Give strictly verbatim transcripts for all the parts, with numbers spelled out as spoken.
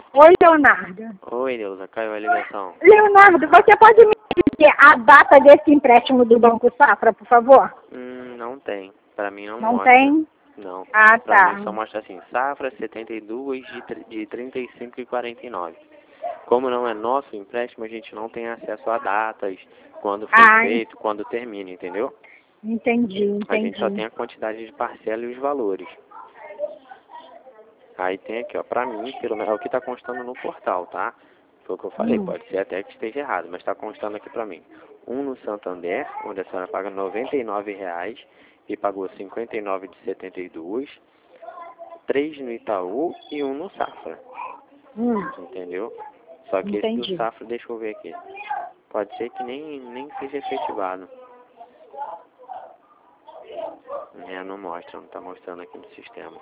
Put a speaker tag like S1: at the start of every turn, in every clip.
S1: Oi, Leonardo.
S2: Oi, Neuza, caiu a ligação.
S1: Leonardo, você pode me dizer a data desse empréstimo do Banco Safra, por favor?
S2: Hum, não tem. Pra mim não,
S1: Não
S2: mostra.
S1: tem?
S2: Não.
S1: Ah,
S2: Pra
S1: tá.
S2: mim só mostra assim, safra setenta e dois de, tr- de trinta e cinco e quarenta e nove. Como não é nosso empréstimo, a gente não tem acesso a datas, quando foi
S1: Ai.
S2: feito, quando termina, entendeu?
S1: Entendi,
S2: A gente só tem
S1: entendi.
S2: a quantidade de parcela e os valores. Aí tem aqui, ó, pra mim, pelo menos, é o que tá constando no portal, tá? Foi o que eu falei,
S1: Hum.
S2: pode ser até que esteja errado, mas tá constando aqui pra mim. Um no Santander, onde a senhora paga noventa e nove reais e pagou cinquenta e nove de setenta e dois. Três no Itaú e um no Safra,
S1: Hum.
S2: entendeu? Só que esse do
S1: Entendi.
S2: Safra, deixa eu ver aqui. Pode ser que nem, nem seja efetivado. É, não mostra, não tá mostrando aqui no sistema.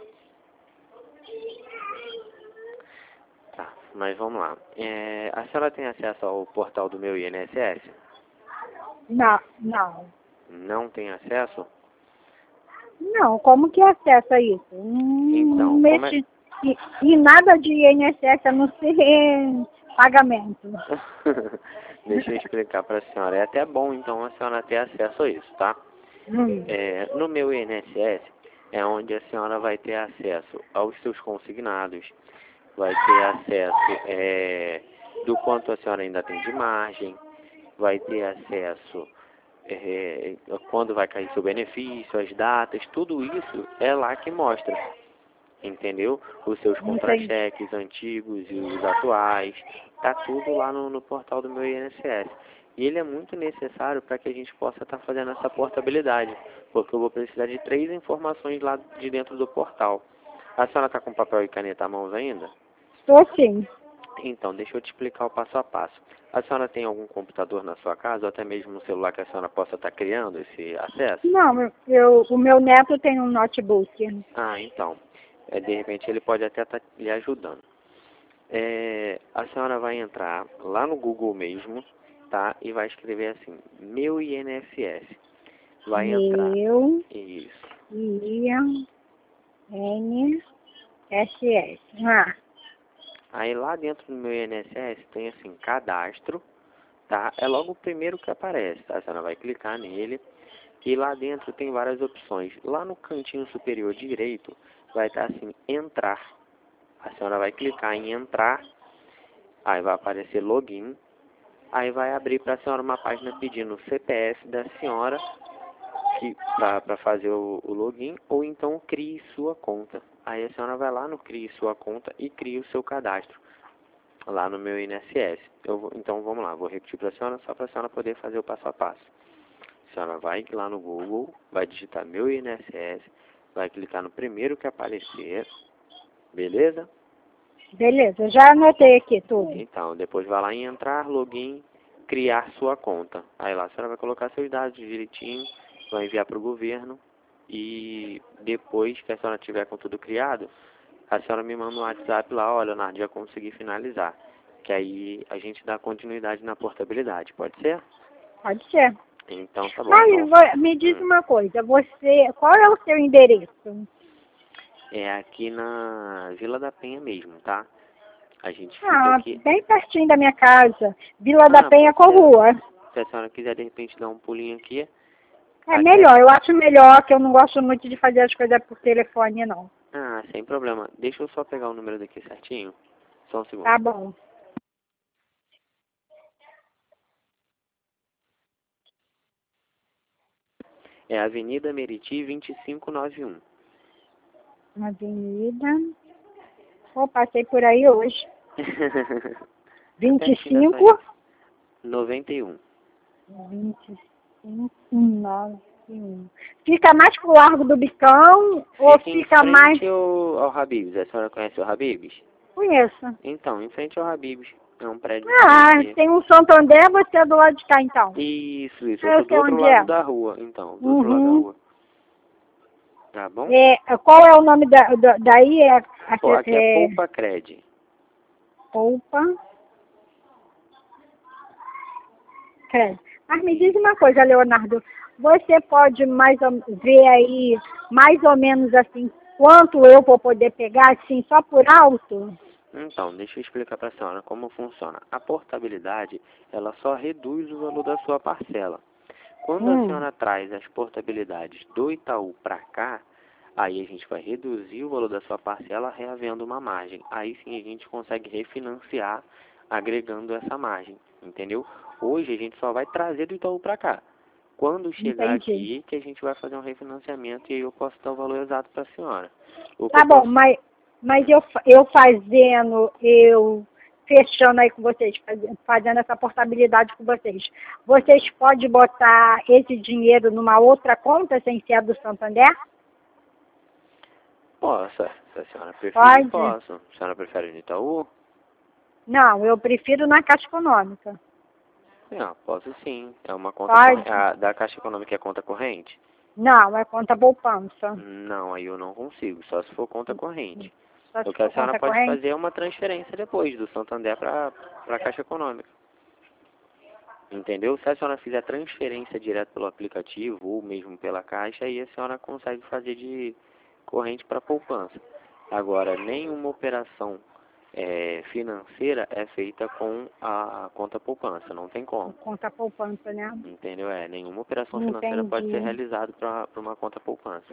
S2: Tá, mas vamos lá. É, a senhora tem acesso ao portal do meu I N S S?
S1: Não, não.
S2: Não tem acesso?
S1: Não, como que acessa isso? Hum,
S2: Então,
S1: não
S2: como é...
S1: mexe e, e nada de I N S S a não ser pagamento.
S2: Deixa eu explicar para a senhora. É até bom, então, a senhora ter acesso a isso, tá?
S1: Hum.
S2: É, no meu I N S S é onde a senhora vai ter acesso aos seus consignados, vai ter acesso é, do quanto a senhora ainda tem de margem, vai ter acesso é, quando vai cair seu benefício, as datas, tudo isso é lá que mostra, entendeu? Os seus contra-cheques antigos e os atuais, tá tudo lá no, no portal do meu I N S S. E ele é muito necessário para que a gente possa estar fazendo essa portabilidade, porque eu vou precisar de três informações lá de dentro do portal. A senhora está com papel e caneta à mão ainda?
S1: Estou sim.
S2: Então, deixa eu te explicar o passo a passo. A senhora tem algum computador na sua casa, ou até mesmo um celular que a senhora possa estar criando esse acesso?
S1: Não, eu, o meu neto tem um notebook.
S2: Ah, então. É, de repente ele pode até estar lhe ajudando. É, a senhora vai entrar lá no Google mesmo, tá? E vai escrever assim, meu I N S S. Vai entrar.
S1: Meu
S2: Isso.
S1: I N S S. Ah,
S2: Aí lá dentro do meu I N S S tem assim, cadastro, tá? É logo o primeiro que aparece, tá? A senhora vai clicar nele e lá dentro tem várias opções. Lá no cantinho superior direito vai estar assim, entrar. A senhora vai clicar em entrar, aí vai aparecer login, aí vai abrir para a senhora uma página pedindo o C P F da senhora para fazer o, o login, ou então crie sua conta. Aí a senhora vai lá no crie sua conta e cria o seu cadastro, lá no meu I N S S. Eu vou, então vamos lá, vou repetir para a senhora, só para a senhora poder fazer o passo a passo. A senhora vai lá no Google, vai digitar meu I N S S, vai clicar no primeiro que aparecer, beleza?
S1: beleza, já anotei aqui tudo.
S2: Então, depois vai lá em entrar, login, criar sua conta. Aí lá a senhora vai colocar seus dados direitinho, vai enviar para o governo e depois que a senhora tiver com tudo criado, a senhora me manda um WhatsApp lá, olha, Leonardo, já consegui finalizar. Que aí a gente dá continuidade na portabilidade, pode ser?
S1: Pode ser.
S2: Então tá bom.
S1: Mas
S2: Então,
S1: vo- me diz
S2: hum,
S1: uma coisa, você, qual é o seu endereço?
S2: é aqui na Vila da Penha mesmo, tá? A gente fica
S1: Ah,
S2: aqui.
S1: bem pertinho da minha casa. Vila
S2: Ah,
S1: da Penha, qual
S2: pode ser.
S1: rua?
S2: Se a senhora quiser de repente dar um pulinho aqui,
S1: É
S2: até...
S1: melhor, eu acho melhor, que eu não gosto muito de fazer as coisas por telefone, não.
S2: Ah, sem problema. Deixa eu só pegar o número daqui certinho. Só um segundo.
S1: Tá bom.
S2: É Avenida Meriti vinte e cinco noventa e um.
S1: Avenida. Oh, passei por aí hoje. vinte e cinco.
S2: noventa e um.
S1: vinte e cinco, noventa e um. Fica mais pro Largo do Bicão ou
S2: Fica em
S1: fica mais...
S2: frente ao, ao Habib's. A senhora conhece o Habib's?
S1: Conheço.
S2: Então, em frente ao Habib's. É um prédio.
S1: Ah,
S2: que...
S1: tem um Santander, você é do lado de cá, então.
S2: Isso, isso.
S1: Eu
S2: Eu tô do
S1: sei
S2: outro
S1: onde
S2: lado
S1: é.
S2: da rua. Então, do
S1: Uhum.
S2: outro lado da rua. Tá bom?
S1: É, qual é o nome da, da, daí? É,
S2: Pô, aqui é,
S1: é
S2: Poupa Cred.
S1: Poupa Cred. Mas me diz uma coisa, Leonardo. Você pode mais ou, ver aí, mais ou menos assim, quanto eu vou poder pegar, assim, só por alto?
S2: Então, deixa eu explicar para a senhora como funciona. A portabilidade, ela só reduz o valor da sua parcela. Quando a
S1: Hum,
S2: senhora traz as portabilidades do Itaú para cá, aí a gente vai reduzir o valor da sua parcela reavendo uma margem. Aí sim a gente consegue refinanciar agregando essa margem, entendeu? Hoje a gente só vai trazer do Itaú para cá. Quando chegar
S1: entendi.
S2: aqui, que a gente vai fazer um refinanciamento e aí eu posso dar o valor exato para a senhora. O que eu
S1: Tá bom,
S2: posso...
S1: mas, mas eu, fa- eu fazendo, eu fechando aí com vocês, fazendo, fazendo essa portabilidade com vocês, vocês podem botar esse dinheiro numa outra conta sem ser a do Santander?
S2: Posso, se a senhora preferir,
S1: Pode?
S2: posso. A senhora prefere no Itaú?
S1: Não, eu prefiro na Caixa Econômica.
S2: Não, posso sim. É uma conta
S1: Pode?
S2: corrente. A da Caixa Econômica é conta corrente?
S1: Não, é conta poupança.
S2: Não, aí eu não consigo, só se for conta corrente.
S1: Só
S2: O
S1: se
S2: que a
S1: for
S2: senhora
S1: conta
S2: pode
S1: corrente?
S2: fazer é uma transferência depois, do Santander para a Caixa Econômica. Entendeu? Se a senhora fizer transferência direto pelo aplicativo ou mesmo pela Caixa, aí a senhora consegue fazer de corrente para poupança. Agora, nenhuma operação é, financeira é feita com a conta poupança, não tem como.
S1: Conta poupança, né?
S2: Entendeu? É, nenhuma operação financeira pode ser
S1: Entendi.
S2: realizada para uma conta poupança.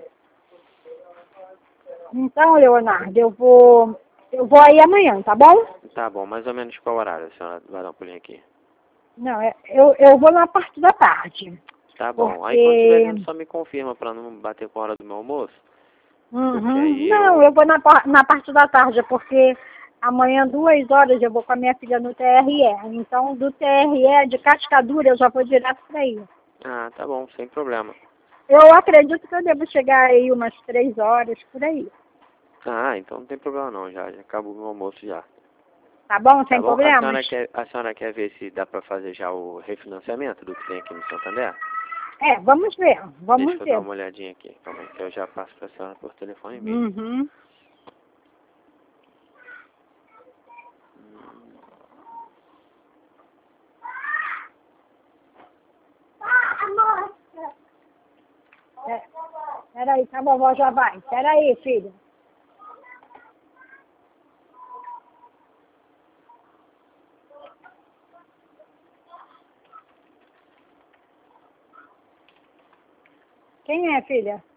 S1: Então, Leonardo, eu vou, eu vou aí amanhã, tá bom?
S2: Tá bom, mais ou menos qual horário a senhora vai dar um pulinho aqui?
S1: Não, é- eu, eu vou na parte da tarde.
S2: Tá bom. Aí quando estiver
S1: Porque.
S2: vindo só me confirma para não bater com a hora do meu almoço. Porque
S1: Uhum,
S2: aí
S1: não,
S2: eu...
S1: eu vou na, par- na parte da tarde, porque amanhã, duas horas, eu vou com a minha filha no T R E. Então, do T R E de Cascadura, eu já vou direto para aí.
S2: Ah, tá bom, sem problema.
S1: Eu acredito que eu devo chegar aí umas três horas, por aí.
S2: Ah, então não tem problema não, já, já acabou o meu almoço já.
S1: Tá bom?
S2: Tá
S1: Sem
S2: bom? A
S1: problemas?
S2: senhora quer, a senhora quer ver se dá para fazer já o refinanciamento do que tem aqui no Santander?
S1: É, vamos ver, vamos
S2: Deixa eu dar
S1: ver.
S2: uma olhadinha aqui, calma aí, que eu já passo para a senhora por telefone mesmo.
S1: Uhum. É, peraí, que a vovó já vai. Peraí, filha. Quem é, filha?